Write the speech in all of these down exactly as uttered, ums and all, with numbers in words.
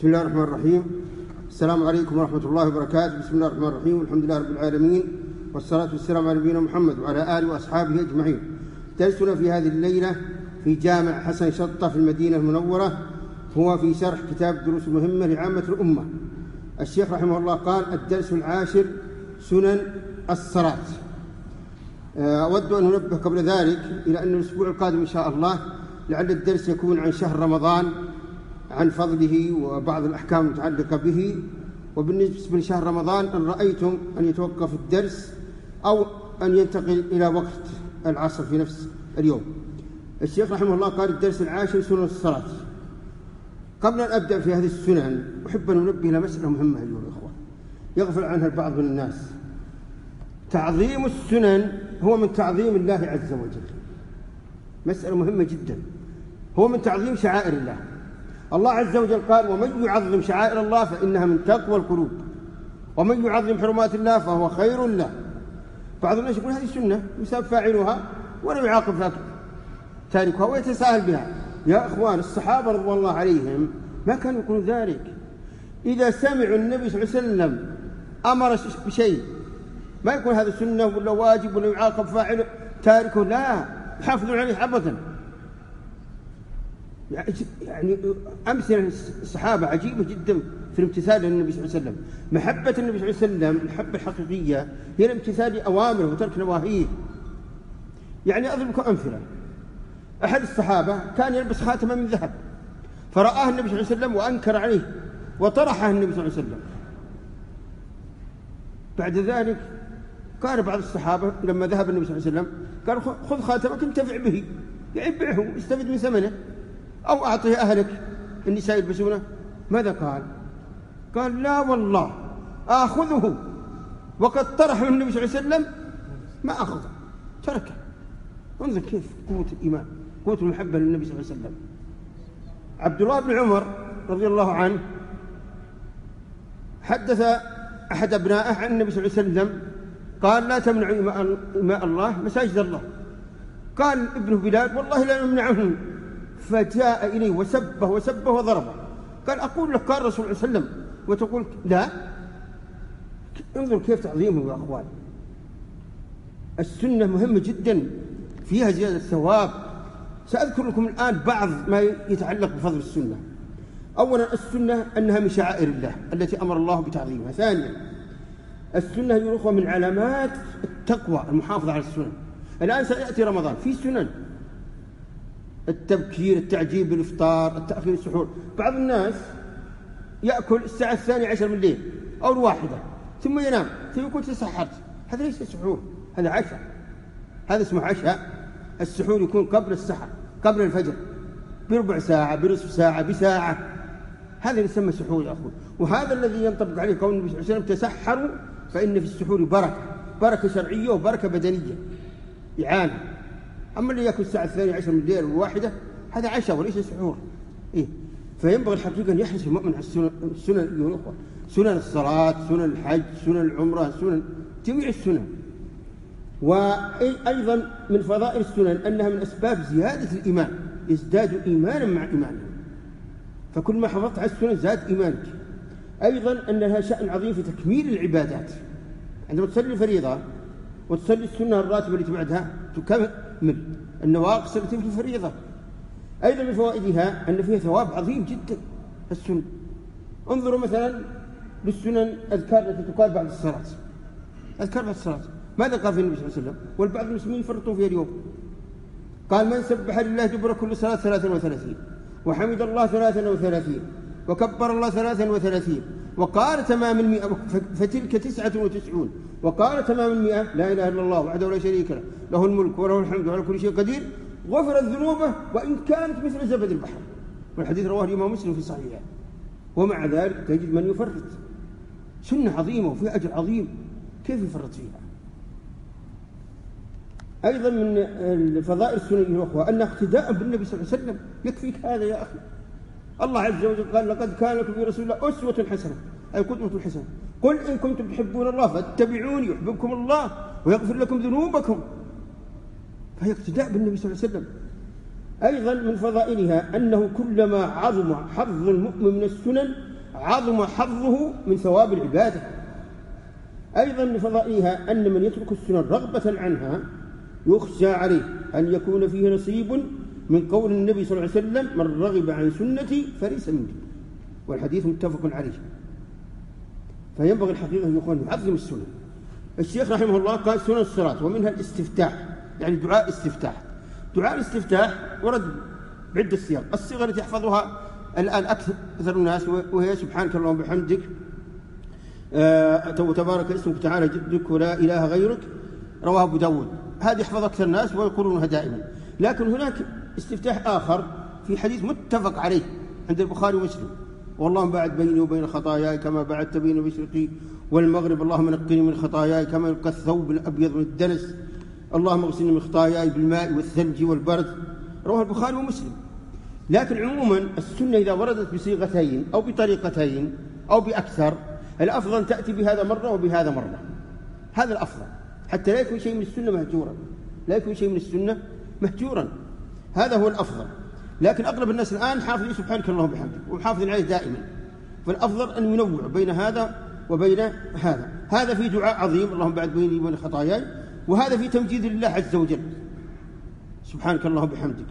بسم الله الرحمن الرحيم. السلام عليكم ورحمة الله وبركاته. بسم الله الرحمن الرحيم، والحمد لله رب العالمين، والصلاة والسلام على نبينا محمد وعلى آله وأصحابه أجمعين. درسنا في هذه الليلة في جامع حسن شطة في المدينة المنورة هو في شرح كتاب دروس مهمة لعامة الأمة. الشيخ رحمه الله قال: الدرس العاشر سنن الصلاة. أود أن أنبه قبل ذلك إلى أن الأسبوع القادم إن شاء الله لعل الدرس يكون عن شهر رمضان، عن فضله وبعض الأحكام المتعلقة به. وبالنسبة لشهر رمضان إن رأيتم أن يتوقف الدرس أو أن ينتقل إلى وقت العصر في نفس اليوم. الشيخ رحمه الله قال: الدرس العاشر سنن الصلاة. قبل أن أبدأ في هذه السنن أحب أن أنبه إلى مسألة مهمة أيها الأخوة يغفل عنها البعض من الناس. تعظيم السنن هو من تعظيم الله عز وجل، مسألة مهمة جدا، هو من تعظيم شعائر الله. الله عز وجل قال: ومن يعظم شعائر الله فإنها من تقوى القلوب، ومن يعظم حرمات الله فهو خير له. بعض الناس يقول هذه سنة يساب فاعلها ولا يعاقب تاركها ويتساهل بها. يا أخوان، الصحابة رضوان الله عليهم ما كانوا يقولون ذلك. إذا سمعوا النبي صلى الله عليه وسلم أمر بشيء ما يكون هذا سنة ولا واجب ولا يعاقب فاعله تاركه، لا، يحافظون عليه أبدا. يعني أمثلة الصحابة عجيبة جدا في الامتثال للنبي صلى الله عليه وسلم. محبة النبي صلى الله عليه وسلم المحبة الحقيقية هي الامتثال لأوامره وترك نواهيه. يعني أضرب لكم أمثلة. أحد الصحابة كان يلبس خاتما من ذهب، فرآه النبي صلى الله عليه وسلم وأنكر عليه وطرحه النبي صلى الله عليه وسلم. بعد ذلك قال بعض الصحابة لما ذهب النبي صلى الله عليه وسلم قال: خذ خاتمك انتفع به، يعني ابعه استفد من ثمنه أو أعطيه أهلك النساء يلبسونه. ماذا قال؟ قال: لا والله آخذه وقد طرحه النبي صلى الله عليه وسلم ما أخذه، تركه. انظر كيف قوة الإيمان، قوة المحبة للنبي صلى الله عليه وسلم. عبد الله بن عمر رضي الله عنه حدث أحد أبنائه عن النبي صلى الله عليه وسلم قال: لا تمنعوا إماء الله مساجد الله. قال ابنه بلال: والله لا نمنعهم. فجاء إليه وسبه وسبه وضربه. قال: أقول لك قال الرسول صلى الله عليه وسلم وتقول لا؟ انظر كيف تعظيمه يا أخوان. السنة مهمة جدا، فيها زيادة الثواب. سأذكر لكم الآن بعض ما يتعلق بفضل السنة. أولا، السنة أنها من شعائر الله التي أمر الله بتعظيمها. ثانيا، السنة يا أخوة من علامات التقوى المحافظة على السنن. الآن سيأتي رمضان، في سنن: التبكير، التعجيل بالإفطار، التأخير السحور. بعض الناس يأكل الساعة الثانية عشر من الليل أو الواحدة ثم ينام ثم يقول تسحرت. هذا ليس سحور، هذا عشاء، هذا اسمه عشاء. السحور يكون قبل السحر، قبل الفجر بربع ساعة، بنصف ساعة، بساعة. هذا يسمى سحور يا أخوان. وهذا الذي ينطبق عليه قول النبي صلى الله عليه وسلم: تسحروا فإن في السحور بركة، بركة شرعية وبركة بدنية، إعانة. أما اللي يأكل الساعة الثانية عشر من الليل والواحدة هذا عشاء وليس سحور. إيه؟ فينبغي الحقيقة أن يحرص المؤمن على السنن، السنن أيها الأخوة، سنن الصلاة، سنن الحج، سنن العمرة، سنن جميع السنن. وأيضا من فضائل السنن أنها من أسباب زيادة الإيمان، يزداد إيمانا مع إيمانه، فكل ما حفظت على السنن زاد إيمانك. أيضا أنها شأن عظيم في تكميل العبادات. عندما تصلي الفريضة وتصلي السنة الراتبة التي بعدها تكمل النواقص التي في الفريضة. أيضا من فوائدها أن فيها ثواب عظيم جدا السنة. انظروا مثلا للسنن أذكار التي تقال بعد الصلاة. أذكار بعد الصلاة ماذا قال في النبي صلى الله عليه وسلم؟ والبعض المسلمين يفرطون فيها اليوم. قال: من سبح لله دبر كل صلاة ثلاثا وثلاثين، وحمد الله ثلاثا وثلاثين، وكبر الله ثلاثا وثلاثين، وقال تمام المئة فتلك تسعة وتسعون، وقال تمام المئة لا إله إلا الله وحده لا شريك له له الملك وله الحمد وعلى كل شيء قدير، غفرت ذنوبه وإن كانت مثل زبد البحر. والحديث رواه الإمام مسلم في صحيحه. ومع ذلك تجد من يفرط. سنة عظيمة وفيها أجر عظيم، كيف يفرط فيها؟ أيضا من فضائل السنن يا أخوة أن اقتداء بالنبي صلى الله عليه وسلم يكفيك هذا يا أخي. الله عز وجل قال: لقد كان لكم في رسول الله أسوة حسنة، أي قدوة حسنة. قل إن كنتم تحبون الله فاتبعوني يحببكم الله ويغفر لكم ذنوبكم. فهي اقتداء بالنبي صلى الله عليه وسلم. أيضا من فضائلها أنه كلما عظم حظ المؤمن من السنن عظم حظه من ثواب العبادة. أيضا من فضائلها أن من يترك السنن رغبة عنها يخشى عليه أن يكون فيه نصيب من قول النبي صلى الله عليه وسلم: من رغب عن سنتي فليس مني، والحديث متفق عليه. فينبغي الحقيقة أن يكون يعظم السنن. الشيخ رحمه الله قال: سنن الصلاة ومنها الاستفتاح، يعني دعاء استفتاح. دعاء الاستفتاح ورد بعدة صيغ، الصيغة التي يحفظها الآن أكثر الناس وهي: سبحانك اللهم وبحمدك، آه تبارك اسمك تعالى جدك ولا إله غيرك، رواه أبو داود. هذه يحفظ أكثر الناس ويقولونها دائما. لكن هناك استفتاح آخر في حديث متفق عليه عند البخاري ومسلم: واللهم باعد بيني وبين خطاياي كما باعدت بين المشرق والمغرب، اللهم نقني من خطاياي كما ينقى الثوب الأبيض من الدنس، اللهم اغسلني من خطاياي بالماء والثلج والبرد، رواه البخاري ومسلم. لكن عموما السنة إذا وردت بصيغتين أو بطريقتين أو بأكثر، الأفضل تأتي بهذا مرة وبهذا مرة، هذا الأفضل، حتى لا يكون شيء من السنة مهجورا، لا يكون شيء من السنة مهجورا، هذا هو الأفضل. لكن أغلب الناس الآن حافظين سبحانك اللهم وبحمدك وحافظين عليه دائما، فالأفضل أن ينوع بين هذا وبين هذا. هذا في دعاء عظيم: اللهم بعد بيني وبين خطاياي، وهذا في تمجيد الله عز وجل: سبحانك اللهم وبحمدك.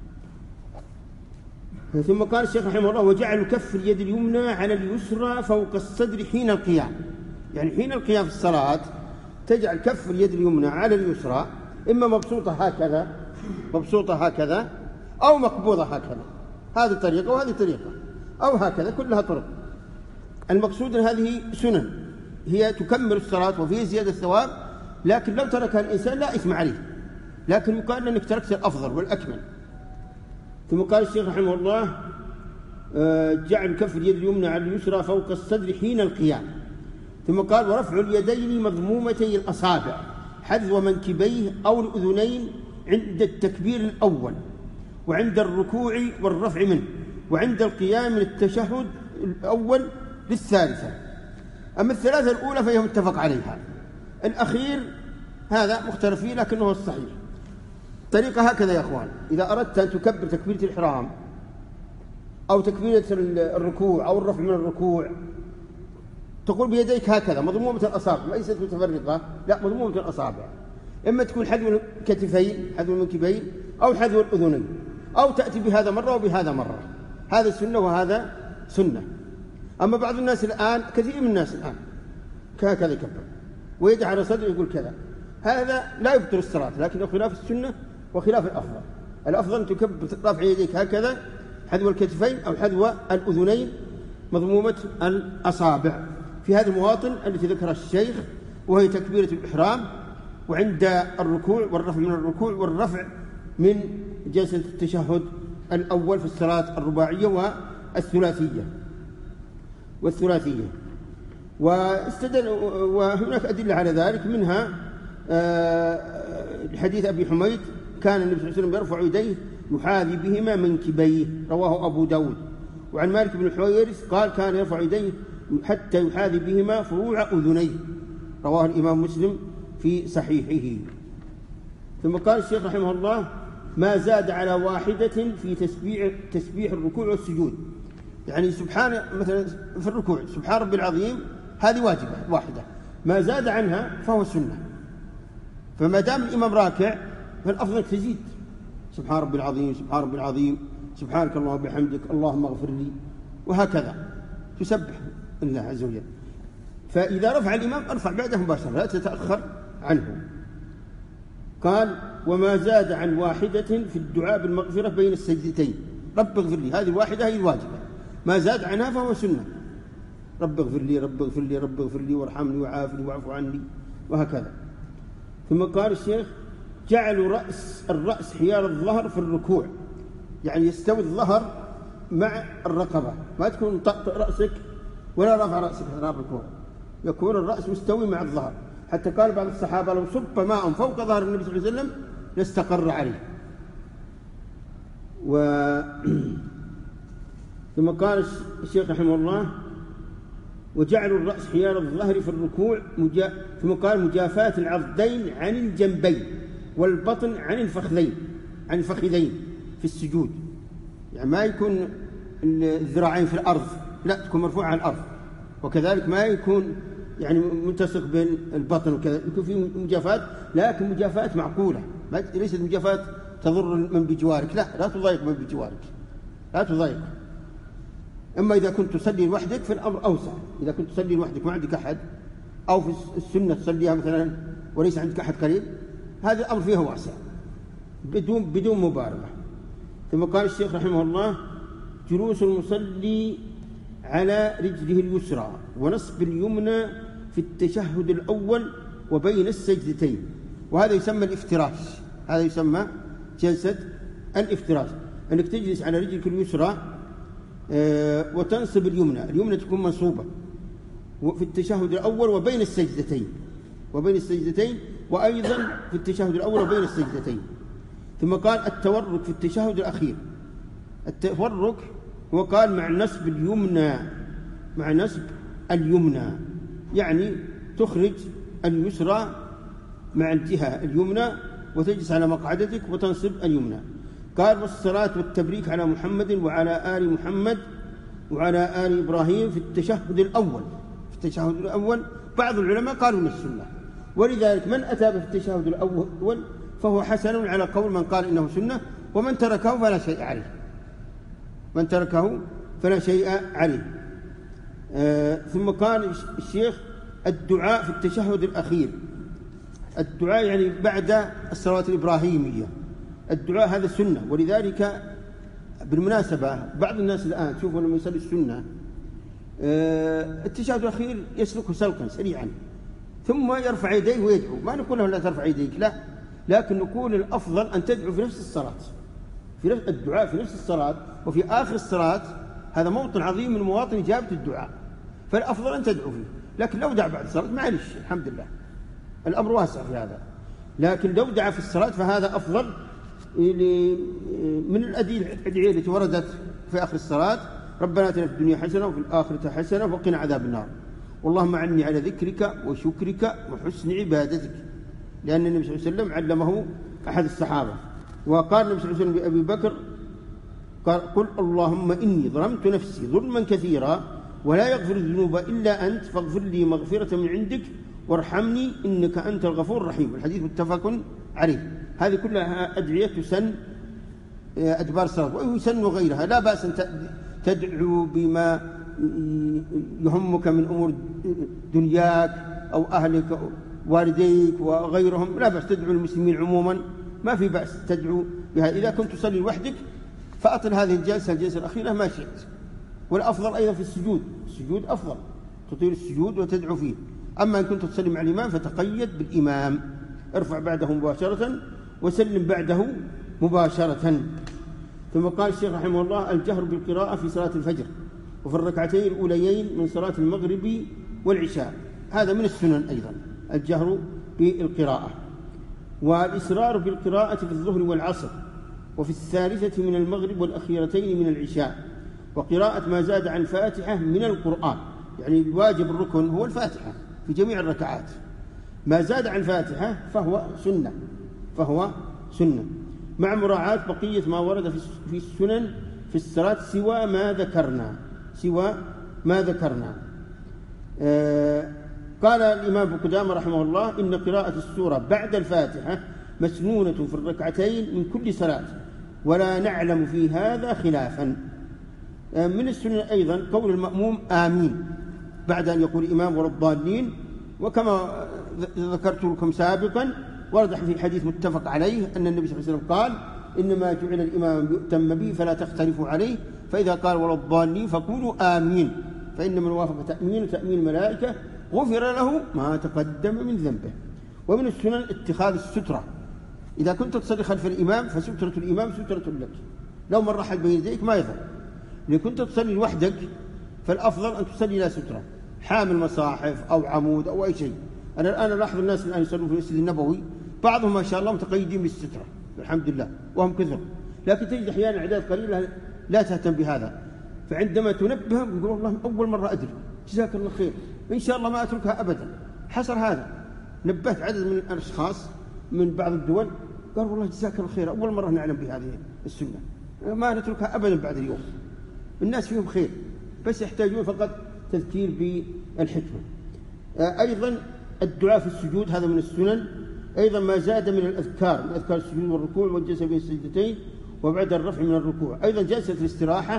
ثم قال الشيخ رحمه الله: وجعل كف اليد اليمنى على اليسرى فوق الصدر حين القيام. يعني حين القيام في الصلاة تجعل كف اليد اليمنى على اليسرى، إما مبسوطة هكذا مبسوطة هكذا أو مقبوضة هكذا، هذه طريقة وهذه طريقة، أو هكذا، كلها طرق. المقصود أن هذه سنن هي تكمل الصلاة وفيه زيادة الثواب، لكن لو تركها الإنسان لا إثم عليه، لكن يقال أنك تركت الأفضل والأكمل. ثم قال الشيخ رحمه الله: جعل كف اليد اليمنى على اليسرى فوق الصدر حين القيام. ثم قال: ورفع اليدين مضمومتي الأصابع حذو منكبيه أو الأذنين عند التكبير الأول، وعند الركوع والرفع منه، وعند القيام من التشهد الأول للثالثة. أما الثلاثة الأولى فهي متفق عليها، الأخير هذا مختلف فيه لكنه الصحيح. طريقة هكذا يا أخوان: إذا أردت أن تكبر تكبيرة الإحرام أو تكبيرة الركوع أو الرفع من الركوع، تقول بيديك هكذا مضمومة الأصابع، ليست متفرقة، لا، مضمومة الأصابع، إما تكون حذو الكتفين حذو المنكبين أو حذو الأذنين، أو تأتي بهذا مرة وبهذا مرة، هذا سنة وهذا سنة. أما بعض الناس الآن، كثير من الناس الآن هكذا يكبر ويدعى على صدره يقول كذا، هذا لا يبطل الصلاة، لكنه خلاف السنة وخلاف الأفضل. الأفضل أن تكبر رافع يديك هكذا حذو الكتفين أو حذو الأذنين مضمومة الأصابع في هذه المواطن التي ذكرها الشيخ، وهي تكبيرة الإحرام، وعند الركوع والرفع من الركوع والرفع من جلسة التشهد الأول في الصلاة الرباعية والثلاثية والثلاثية واستدل. وهناك أدلة على ذلك، منها حديث أبي حميد: كان النبي صلى الله عليه وسلم يرفع يديه يحاذي بهما منكبيه، رواه أبو داود. وعن مالك بن الحويرث قال: كان يرفع يديه حتى يحاذي بهما فروع أذنيه، رواه الإمام مسلم في صحيحه. ثم قال الشيخ رحمه الله: ما زاد على واحدة في تسبيح, تسبيح الركوع والسجود. يعني سبحان مثلا في الركوع سبحان ربي العظيم، هذه واجبة واحدة، ما زاد عنها فهو سنة. فما دام الإمام راكع فالأفضل تزيد: سبحان ربي العظيم، سبحان ربي العظيم، سبحانك اللهم وبحمدك، اللهم اغفر لي، وهكذا تسبح الله عز وجل. فإذا رفع الإمام ارفع بعده مباشرة، لا تتأخر عنه. قال: وما زاد عن واحدة في الدعاء بالمغفرة بين السجدتين، رب اغفر لي، هذه الواحدة هي الواجبة، ما زاد عنها فهو سنة: رب اغفر لي، رب اغفر لي، رب اغفر لي وارحمني وعافني واعف عني، وهكذا. ثم قال الشيخ: جعلوا رأس الرأس حيال الظهر في الركوع، يعني يستوي الظهر مع الرقبة، ما تكون طأطأ رأسك ولا رفع رأسك أثناء الركوع، يكون الرأس مستوي مع الظهر. حتى قال بعض الصحابة: لو صب ماء فوق ظهر النبي صلى الله عليه وسلم لاستقر عليه. و... ثم قال الشيخ رحمه الله: وجعلوا الرأس حيال الظهر في الركوع مجا... ثم قال: مجافاة العضدين عن الجنبين والبطن عن الفخذين عن الفخذين في السجود، يعني ما يكون الذراعين في الأرض لا، تكون مرفوعة على الأرض. وكذلك ما يكون يعني ملتصق بين البطن وكذا، يكون في مجافاة، لكن مجافاة معقولة، ليست مجافاة تضر من بجوارك، لا لا تضايق من بجوارك، لا تضايق. أما إذا كنت تصلي لوحدك فالأمر أوسع. إذا كنت تصلي لوحدك ما عندك أحد، أو في السنة تصليها مثلا وليس عندك أحد قريب، هذا الأمر فيها واسع بدون بدون مبالغة. ثم قال الشيخ رحمه الله: جلوس المصلي على رجله اليسرى ونصب اليمنى في التشهد الأول وبين السجدتين. وهذا يسمى الافتراش، هذا يسمى جلسة الافتراش، أنك تجلس على رجلك اليسرى وتنصب اليمنى، اليمنى تكون منصوبة في التشهد الأول وبين السجدتين، وبين السجدتين وأيضا في التشهد الأول وبين السجدتين. ثم قال: التورك في التشهد الأخير. التورك هو قال مع نصب اليمنى، مع نصب اليمنى، يعني تخرج اليسرى مع الجهة اليمنى وتجلس على مقعدتك وتنصب اليمنى. قال: والصلاة والتبريك على محمد وعلى آل محمد وعلى آل إبراهيم في التشهد الأول. في التشهد الأول بعض العلماء قالوا من السنة، ولذلك من أتى في التشهد الأول فهو حسن على قول من قال إنه سنة، ومن تركه فلا شيء عليه، من تركه فلا شيء عليه. آه ثم قال الشيخ: الدعاء في التشهد الأخير. الدعاء يعني بعد الصلوات الإبراهيمية، الدعاء هذا سنة. ولذلك بالمناسبة بعض الناس الآن شوفوا لما يصلي السنة آه التشهد الأخير يسلكه سلقا سريعا ثم يرفع يديه ويدعو. ما نقول له لا ترفع يديك، لا، لكن نقول الأفضل أن تدعو في نفس الصلاة، في نفس الدعاء في نفس الصلاة وفي آخر الصلاة، هذا موطن عظيم من مواطن إجابة الدعاء، فالأفضل أن تدعو فيه. لكن لو دعا بعد الصلاة معلش، الحمد لله الأمر واسع في هذا، لكن لو دعا في الصلاة فهذا أفضل. من الأدعية التي وردت في آخر الصلاة: ربنا آتنا في الدنيا حسنة وفي الآخرة حسنة وقنا عذاب النار، واللهم أعني على ذكرك وشكرك وحسن عبادتك، لأن النبي صلى الله عليه وسلم علمه أحد الصحابة. وقال النبي صلى الله عليه وسلم لأبي بكر: قال: قل اللهم إني ظلمت نفسي ظلما كثيرا ولا يغفر الذنوب إلا أنت فاغفر لي مغفرة من عندك وارحمني إنك أنت الغفور الرحيم. الحديث متفق عليه. هذه كلها أدعية تسن أدبار الصلاة، ويسن غيرها، لا بأس أن تدعو بما يهمك من أمور دنياك أو أهلك والديك وغيرهم، لا بأس تدعو المسلمين عموما، ما في بأس تدعو بها. إذا كنت تصلي لوحدك فأطل هذه الجلسة الجلسة الأخيرة ما شئت. والأفضل أيضا في السجود، السجود أفضل، تطيل السجود وتدعو فيه. أما إن كنت تصلي مع الإمام فتقيد بالإمام، ارفع بعده مباشرة وسلم بعده مباشرة. ثم قال الشيخ رحمه الله: الجهر بالقراءة في صلاة الفجر وفي الركعتين الأوليين من صلاة المغرب والعشاء، هذا من السنن أيضا الجهر بالقراءة. والإسرار بالقراءة في الظهر والعصر وفي الثالثة من المغرب والأخيرتين من العشاء، وقراءة ما زاد عن الفاتحة من القرآن، يعني الواجب الركن هو الفاتحة في جميع الركعات، ما زاد عن الفاتحة فهو سنة، فهو سنة، مع مراعاة بقية ما ورد في السنن في الصلاة سوى ما ذكرنا، سوى ما ذكرنا. آه قال الإمام ابن قدامة رحمه الله: إن قراءة السورة بعد الفاتحة مسنونة في الركعتين من كل صلاة، ولا نعلم في هذا خلافا. آه من السنن أيضا قول المأموم آمين بعد أن يقول الإمام ولا الضالين، وكما ذكرت لكم سابقا ورد في حديث متفق عليه أن النبي صلى الله عليه وسلم قال: إنما جعل الإمام يؤتم به فلا تختلفوا عليه، فإذا قال ولا الضالين فقولوا آمين، فإن من وافق تأمين تأمين الملائكة غفر له ما تقدم من ذنبه. ومن السنن اتخاذ السترة، إذا كنت تصلي خلف الإمام فسترة الإمام سترة لك، لو مر أحد بين يديك ما يضر. إذا كنت تصلي لوحدك فالأفضل أن تصلي لا سترة، حامل مصاحف أو عمود أو أي شيء. أنا الآن ألاحظ الناس الآن يصلون في المسجد النبوي بعضهم ما شاء الله متقيدين بالسترة الحمد لله وهم كثر، لكن تجد أحيانا أعداد قليلة لا تهتم بهذا، فعندما تنبههم يقول والله أول مرة أدري، جزاك الله خير، إن شاء الله ما أتركها أبدا. حصل هذا، نبهت عدد من الأشخاص من بعض الدول قال والله جزاك الله خير، أول مرة نعلم بهذه السنة، ما نتركها أبدا بعد اليوم، الناس فيهم خير بس يحتاجون فقط تذكير بالحكمة. أيضا الدعاء في السجود هذا من السنن. أيضا ما زاد من الأذكار، من أذكار السجود والركوع والجلسة بين السجدتين وبعد الرفع من الركوع. أيضا جلسة الاستراحة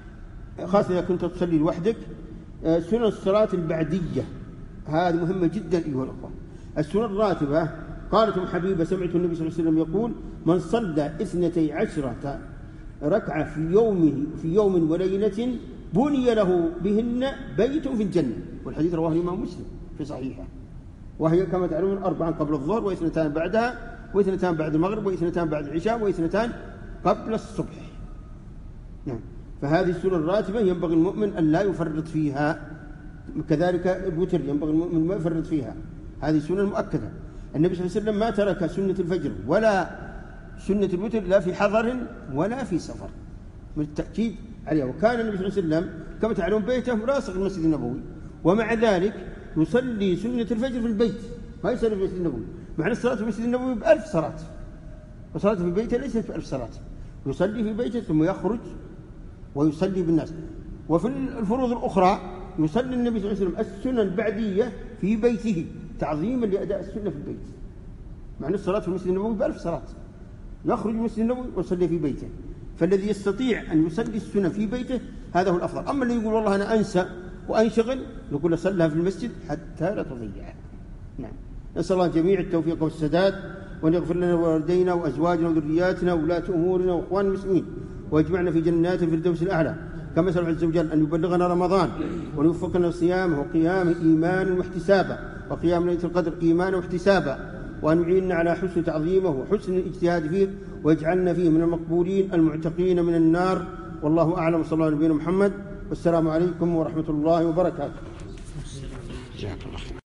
خاصة إذا كنت تصلي لوحدك. سنن الصلاة البعدية هذه مهمة جدا أيها الأخوة. السنن الراتبة قالت أم حبيبة سمعت النبي صلى الله عليه وسلم يقول: من صلى اثنتي عشرة ركعة في يومه في يوم وليلة بني له بهن بيت في الجنة. والحديث رواه الإمام مسلم في صحيحه، وهي كما تعلمون أربعا قبل الظهر واثنتان بعدها واثنتان بعد المغرب واثنتان بعد العشاء واثنتان قبل الصبح. نعم. فهذه السنن الراتبة ينبغي المؤمن أن لا يفرط فيها. كذلك الوتر ينبغي المؤمن ما يفرط فيها، هذه سنة مؤكدة. النبي صلى الله عليه وسلم ما ترك سنة الفجر ولا سنة الوتر لا في حضر ولا في سفر، من التأكيد عليها. وكان النبي صلى الله عليه وسلم كما تعلمون بيته ملاصق المسجد النبوي، ومع ذلك يصلي سنة الفجر في البيت، ما يصلي في المسجد النبوي، مع الصلاة في المسجد النبوي بألف صلاة، وصلاة في بيته ليست بألف صلاة. يصلي في بيته ثم يخرج ويصلي بالناس. وفي الفروض الأخرى يصلي النبي صلى الله عليه وسلم السنن البعدية في بيته تعظيما لأداء السنة في البيت، مع أن الصلاة في المسجد النبوي بألف صلاة. يخرج من المسجد النبوي ويصلي في بيته. فالذي يستطيع أن يصلي السنة في بيته هذا هو الأفضل. أما الذي يقول والله أنا أنسى وأنشغل، نقول له صلها في المسجد حتى لا تضيعها. نعم. نسأل الله جميع التوفيق والسداد، وأن يغفر لنا ووالدينا وأزواجنا وذرياتنا وولاة أمورنا وإخوان المسلمين، ويجمعنا في جنات الفردوس الأعلى. كما سأل عز وجل أن يبلغنا رمضان وأن يوفقنا صيامه وقيامه إيمانا واحتسابا، وقيام ليلة القدر إيمانا واحتسابا، وأن يعيننا على حسن تعظيمه وحسن الاجتهاد فيه، ويجعلنا فيه من المقبولين المعتقين من النار. والله أعلم. صلى الله على نبينا محمد، والسلام عليكم ورحمة الله وبركاته.